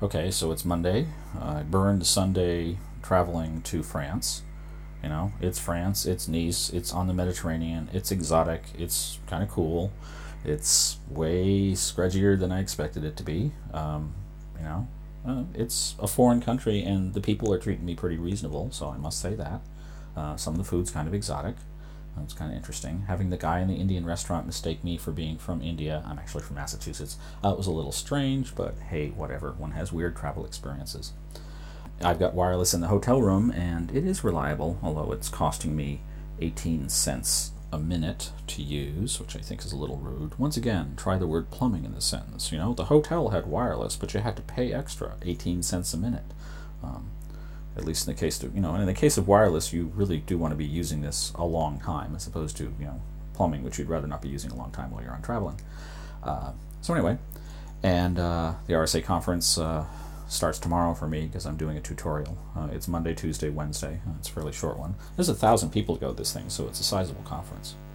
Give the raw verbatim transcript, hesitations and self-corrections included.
Okay, so it's Monday. Uh, I burned Sunday traveling to France. You know, it's France, it's Nice, it's on the Mediterranean, it's exotic, it's kind of cool. It's way scrudgier than I expected it to be. Um, you know, uh, it's a foreign country, and the people are treating me pretty reasonable, so I must say that. Uh, some of the food's kind of exotic. It's kind of interesting. Having the guy in the Indian restaurant mistake me for being from India, I'm actually from Massachusetts, uh, it was a little strange, but hey, whatever. One has weird travel experiences. I've got wireless in the hotel room, and it is reliable, although it's costing me eighteen cents a minute to use, which I think is a little rude. Once again, try the word plumbing in the sentence. You know, the hotel had wireless, but you had to pay extra, eighteen cents a minute. Um, at least in the case of, you know, in the case of wireless, you really do want to be using this a long time, as opposed to, you know, plumbing, which you'd rather not be using a long time while you're on traveling. Uh, so anyway, and uh, the R S A conference uh, starts tomorrow for me because I'm doing a tutorial. Uh, it's Monday, Tuesday, Wednesday. Uh, it's a fairly short one. There's a thousand people to go to this thing, so it's a sizable conference.